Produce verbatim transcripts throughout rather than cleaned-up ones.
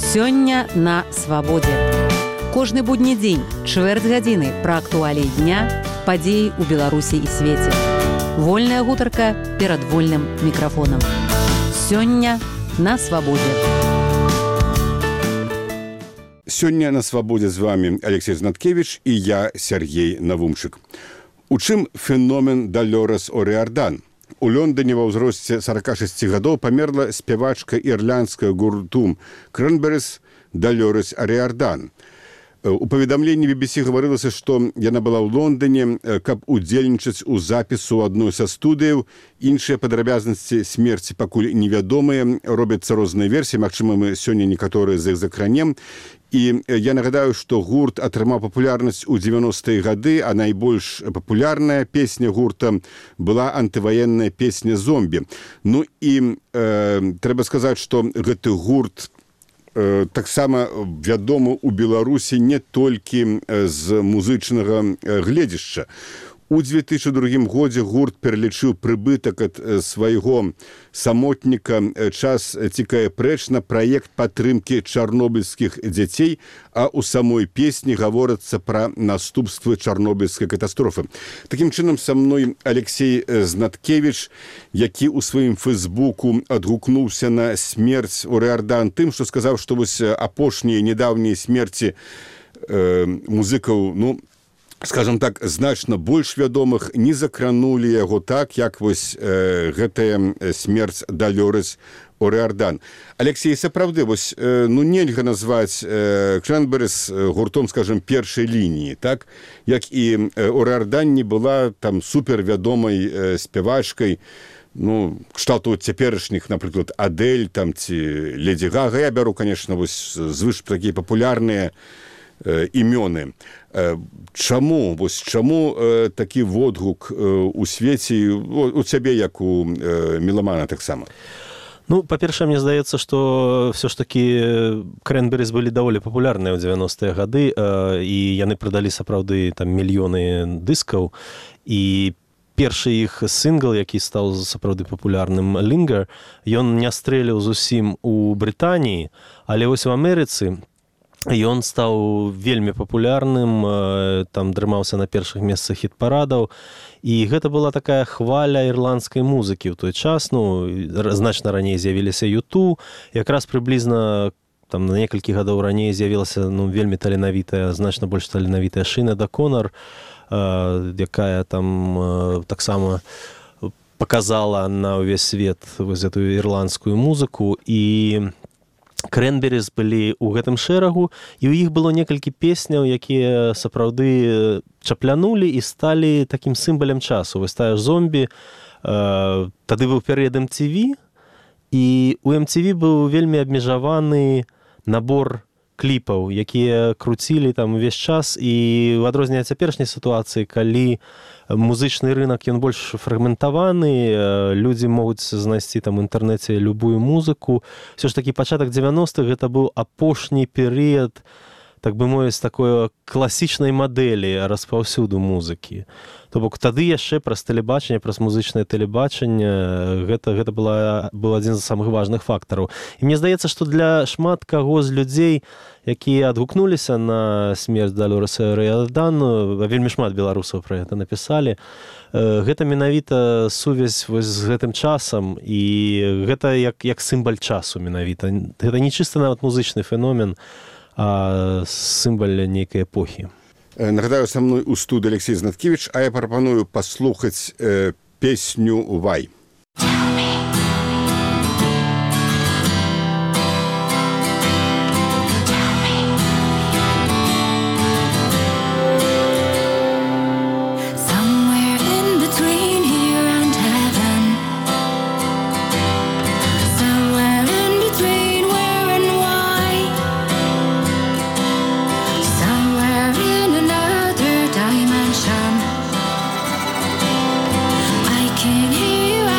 Сёння на свабодзе. Кожны будні дзень, чвэрць гадзіны пра актуаліі дня, падзеі ў Беларусі і свеце. Вольная гутарка перад вольным мікрафонам. Сёння на свабодзе. Сёння на свабодзе з вами Алексей Знаткевич і я, Сергей Навумчык. У чым феномен Далорес О'Риардан? У Лондоне ва ўзросце сорок шесть гадоў памерла спявачка ірландская гурту Кренберис Далорес О'Риардан. У паведамленні би би си гаварылася, што яна была ў Лондоне, каб удзельнічаць у запісу адной са студыяў. Іншыя падрабязнасці смерці пакуль невядомыя, робяцца розныя версіі, магчыма, мы сёння некаторыя з іх закранем. І я нагадаю, што гурт атрымаў папулярнасць у дзевяностыя гады, а найбольш папулярная песня гурта была антываенная песня «Зомбі». Ну і э, трэба сказаць, што гэты гурт э, таксама вядомы ў Беларусі не толькі з музычнага гледзішча. У две тысячи другім годзе гурт пералічыў прыбытак ад свайго самотніка. Час цікае прэч на праект падтрымкі чарнобыльскіх дзяцей, а ў самой песні гаворыцца пра наступствы чарнобыльскай катастрофы. Такім чынам, са мной Алексей Знаткевич, які ў сваім фэйсбуку адгукнуўся на смерць О'Риардан тым, што сказаў, што вось апошнія недаўнія смерці э, музыкаў, ну, скажем так, значна больш вядомых, не закранулі яго так, як вось э, гэтая смерць Далорес О'Риардан. Алексей, сапраўды, вось, э, ну, нельга назваць э, Кренберис гуртом, скажем, першай лініі, так? Як і э, О'Риардан не была там супервядомай э, спявачкай, ну, кшталту цяперашніх, напрыклад, Адель, там, ці Леді Гага. Я бяру, конечно, вось, звыш такія папулярныя э, імёны. Чаму, вось чаму э, такі водгук э, у свеце, у, у цябе, як у э, меламана таксама? Ну, па-першае, мне здаецца, што все ж такі Кренберис былі даволі папулярныя ў дзевяностыя гады, э, і яны прадалі сапраўды там мільёны дыскаў, і першы іх сингл, які стаў сапраўды папулярным, «Linger», ён не стрэліў зусім у Брытаніі, але вось у Амерыцы ён стаў вельмі папулярным, там дрымаўся на першых месцах хіт-парадаў, і гэта была такая хваля ірландскай музыкі ў той час. Ну, значна раней з'явіліся ю ту, якраз прыблізна там на некалькі гадоў раней з'явілася, ну, вельмі таленавітая, значна больш таленавітая Сінэд О'Конар, якая там таксама паказала на ўвесь свет вось гэтую ірландскую музыку. І Кренберис былі ў гэтым шэрагу, і ў іх было некалькі песняў, якія сапраўды чаплянулі і сталі такім сімвалем часу. Вось тая ж «Зомбі», э, тады быў перыяд эм ці ви, і у эм ці ви быў вельмі абмежаваны набор кліпаў, якія круцілі там увесь час, і ў адрозненне ад цяперашняй сітуацыі, калі музычны рынок, ён больш фрагментаваны, людзі могуць знайсці там у інтэрнэце любую музыку. Все ж такі пачатак дзевяностых гэта быў апошні перыяд, так бы мовіць, такой класічнай мадэлі распаўсюду музыкі. То бок тады яшчэ праз тэлебачанне, праз музычнае тэлебачанне гэта, гэта была, быў адзін з самых важных фактараў. І мне здаецца, што для шмат каго з людзей, якія адгукнуліся на смерць Далореса О'Риардан, вельмі шмат беларусаў пра гэта напісалі, гэта менавіта сувязь вось з гэтым часам, і гэта як, як сімваль часу менавіта. Гэта не чыста нават музычны феномен, а сімваль нейкай эпохі. Нагадаю, са мной у студыі Алексей Знаткевич, а я прапаную паслухаць э, песню «Вай». Can hear you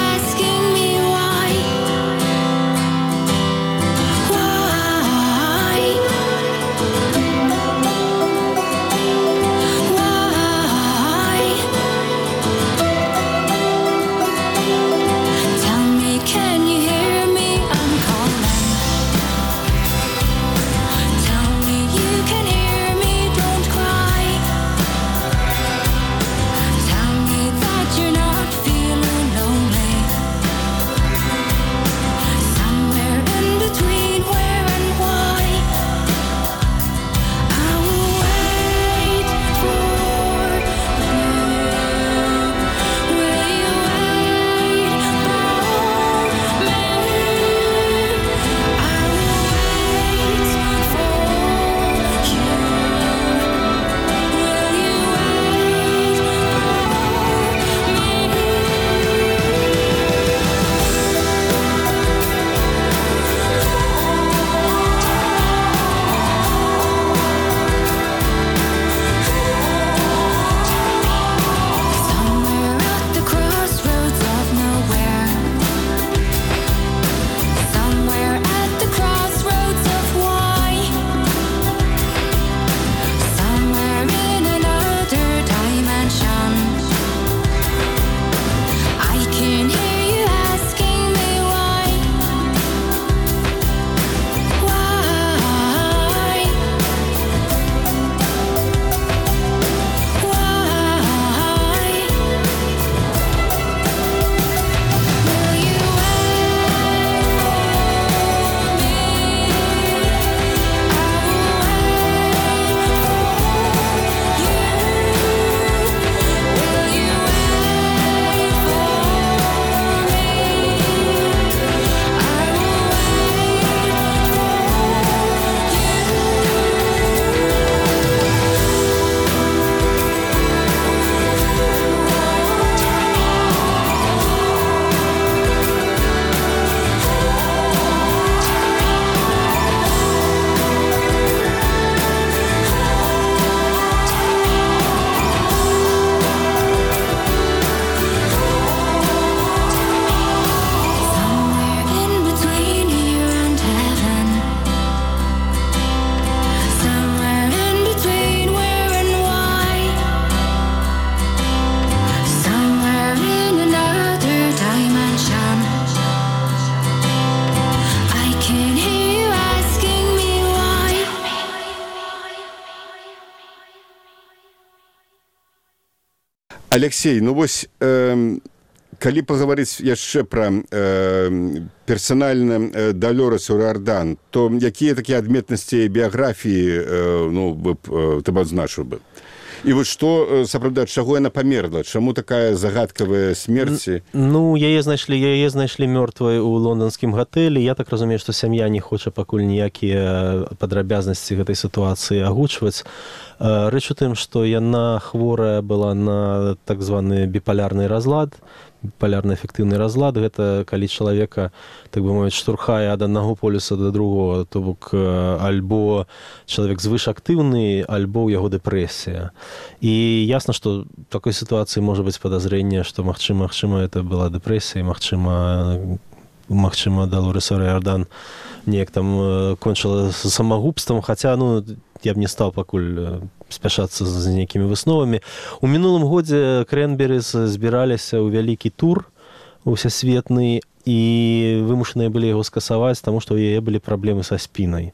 Алексей, ну вось э, калі пагаварыць яшчэ пра э, персанальна э, Далёрас О'Риардан, то якія такія адметнасці біяграфіі э, ну, э, ты б адзначыў бы? І вось што, сапраўды, ад чаго яна памерла? Чаму такая загадкавая смерць? Ну, яе знайшлі, яе знайшлі мёртвай у лонданскім гатэлі. Я так разумею, што сям'я не хоча пакуль ніякія падрабязнасці гэтай сітуацыі агучваць. Рэч у тым, што яна хворая была на так званы біпалярны разлад, біпалярна-эфектыўны разлад. Гэта калі чалавека, так бы мовіць, штурхае ад аднаго полюса да другого, то бок альбо чалавек звышактыўны, альбо ў яго дэпрэсія. І ясна, што в такой сітуацыі можа быць падазрэнне, што магчыма, магчыма, это была дэпрэсія, магчыма, магчыма, Далёрас О'Риардан неяк там кончыла самагубствам, хаця, ну, я б не стаў пакуль спяшацца з нейкімі высновамі. У мінулым годзе Крэнберис збіраліся ў вялікі тур усесветны і вымушаныя былі яго скасаваць, таму што ў яе былі праблемы са спінай.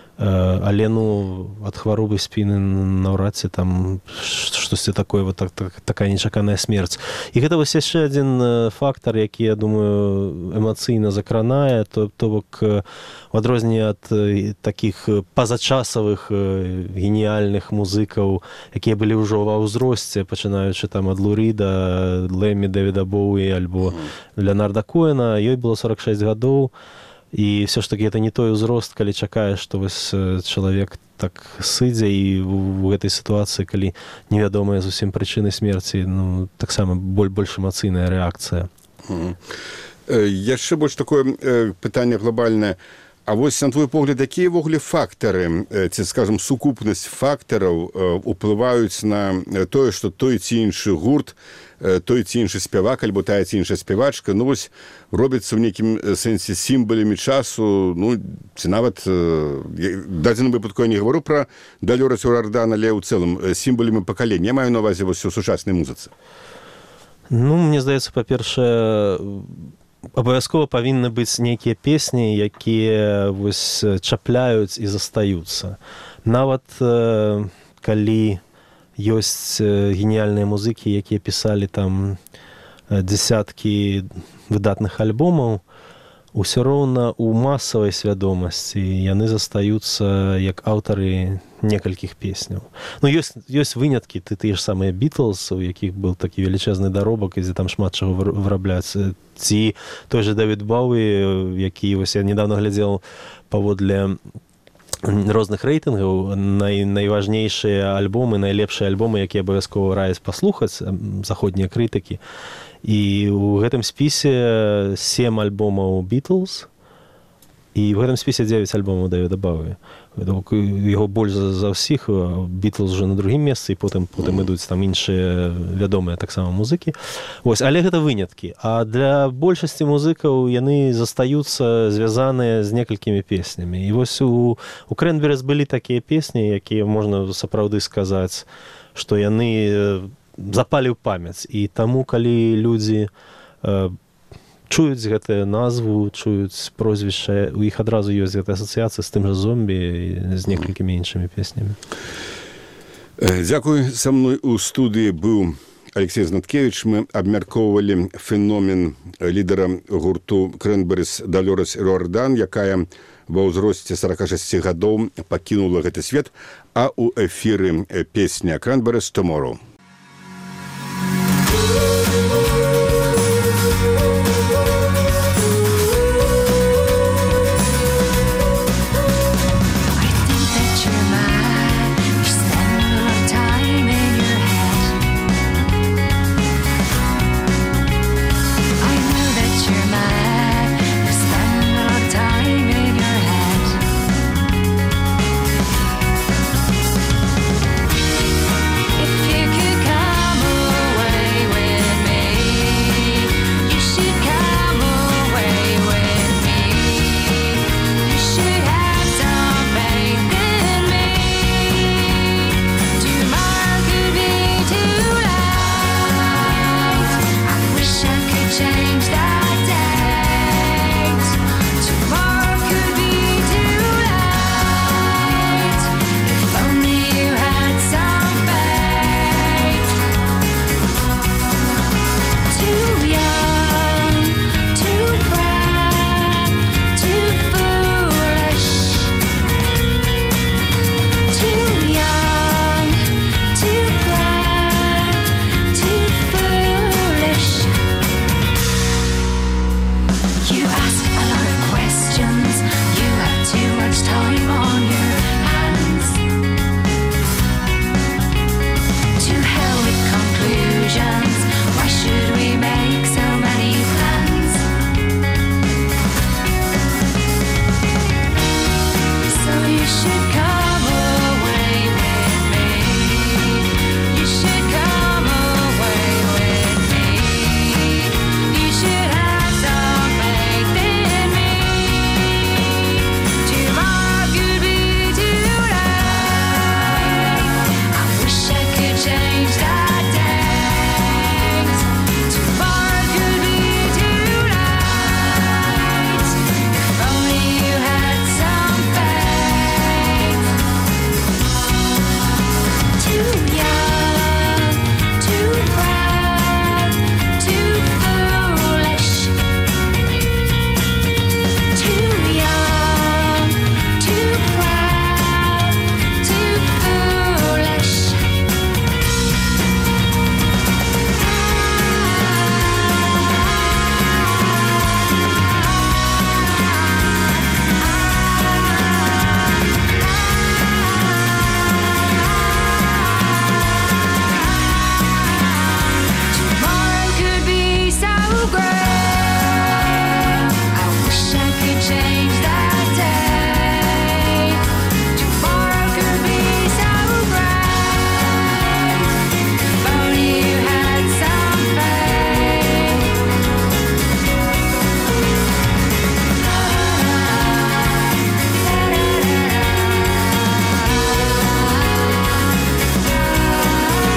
Але, ну, ад хваробы спіны наўрад ці там штосьці такое, вот так, так, такая нечаканая смерць. І гэта вось яшчэ адзін фактар, які, я думаю, эмацыйна закранае, то, то бок, у адрозненне ад такіх пазачасавых геніяльных музыкаў, якія былі ўжо ва ўзросце, пачынаючы там ад Лу Ріда, Лэмі, Дэвіда Боуі альбо Леонарда Коэна, ёй было сорок шэсць гадоў. І все ж таки это не той узрост, калі чакаеш, што вось чалавек так сыдзе, і ў гэтай сітуацыі, калі невядомая зусім прычыны смерці, ну, таксама боль больш эмацыйная рэакцыя. Mm. Яшчэ больш такое пытанне глобальнае. А вось, на твой погляд, якія ўвогуле фактары, ці, скажам, сукупнасць фактараў уплываюць на тое, што той ці іншы гурт, той ці іншы спявак, альбо тая ці іншая спявачка, ну вось робіцца ў нейкім сэнсе сімвалямі часу, ну, ці нават, дадзеным выпадку я не гавару пра Далёрас О'Риардан, але ў цэлым сімвалямі пакалення. Я маю на ўвазе вось у сучаснай музыцы. Ну, мне здаецца, па-першае, абавязкова павінны быць нейкія песні, якія вось чапляюць і застаюцца. Нават калі ёсць геніяльныя музыкі, якія пісалі там дзесяткі выдатных альбомаў, усё роўна ў масавай свядомасці яны застаюцца як аўтары некалькіх песняў. Ну, ёсць, ёсць выняткі, ты тыя ж самыя Бітлз, у якіх был такі велічэзны даробак, дзе там шмат чаго вырабляць. Ці той же Дэвід Боуі, які, вось я недавно глядзеў паводле розных рэйтынгаў, най, найважнейшыя альбомы, найлепшыя альбомы, якія абавязкова раяць паслухаць, заходнія крытыкі. І ў гэтым спісе сем альбомаў Бітлз, і ў гэтым спісе дзевяць альбомаў Дэвіда Боуі. Яго больш за, за ўсіх, Бітлз уже на другім месцы, і потым, потым ідуць там іншыя вядомыя таксама музыкі. Вось, але гэта выняткі. А для большасці музыкаў яны застаюцца звязаныя з некалькімі песнямі. І вось у, у Крэнберис былі такія песні, якія можна сапраўды сказаць, што яны запалі ў памяць. І таму, калі людзі э, чуюць гэтую назву, чуюць прозвішча, у іх адразу ёсць гэтая асацыяцыя з тым жа зомбі і з некалькімі іншымі песнямі. Дзякуй. Са мной у студыі быў Алексей Знаткевич. Мы абмяркоўвалі феномен лідара гурту Крэнберис Далёрас О'Риардан, якая ва ўзросце сорок шэсць гадоў пакінула гэты свет, а ў эфіры песня Крэнберис «Tomorrow».